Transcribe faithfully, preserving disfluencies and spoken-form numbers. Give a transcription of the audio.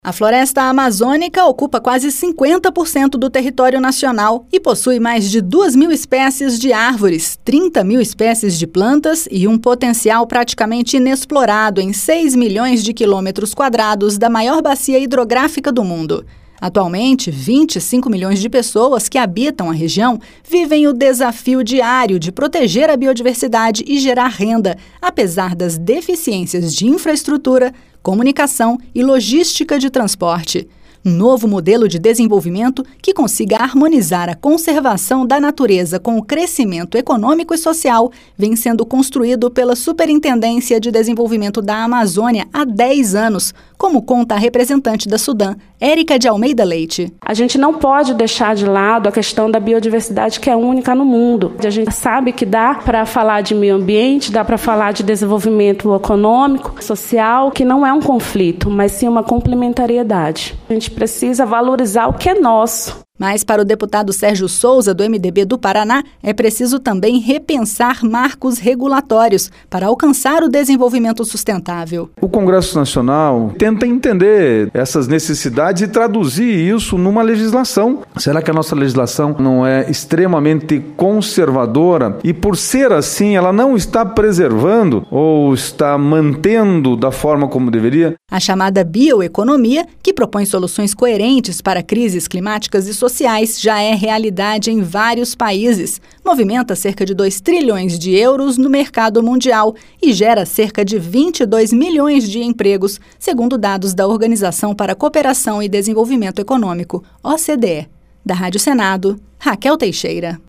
A floresta amazônica ocupa quase cinquenta por cento do território nacional e possui mais de duas mil espécies de árvores, trinta mil espécies de plantas e um potencial praticamente inexplorado em seis milhões de quilômetros quadrados da maior bacia hidrográfica do mundo. Atualmente, vinte e cinco milhões de pessoas que habitam a região vivem o desafio diário de proteger a biodiversidade e gerar renda, apesar das deficiências de infraestrutura, comunicação e logística de transporte. Um novo modelo de desenvolvimento que consiga harmonizar a conservação da natureza com o crescimento econômico e social vem sendo construído pela Superintendência de Desenvolvimento da Amazônia há dez anos, como conta a representante da Sudam, Érica de Almeida Leite. A gente não pode deixar de lado a questão da biodiversidade, que é única no mundo. A gente sabe que dá para falar de meio ambiente, dá para falar de desenvolvimento econômico, social, que não é um conflito, mas sim uma complementariedade. A gente precisa valorizar o que é nosso. Mas para o deputado Sérgio Souza, do M D B do Paraná, é preciso também repensar marcos regulatórios para alcançar o desenvolvimento sustentável. O Congresso Nacional tenta entender essas necessidades e traduzir isso numa legislação. Será que a nossa legislação não é extremamente conservadora e, por ser assim, ela não está preservando ou está mantendo da forma como deveria? A chamada bioeconomia, que propõe soluções coerentes para crises climáticas e sociais, já é realidade em vários países. Movimenta cerca de dois trilhões de euros no mercado mundial e gera cerca de vinte e dois milhões de empregos, segundo dados da Organização para a Cooperação e Desenvolvimento Econômico, O C D E. Da Rádio Senado, Raquel Teixeira.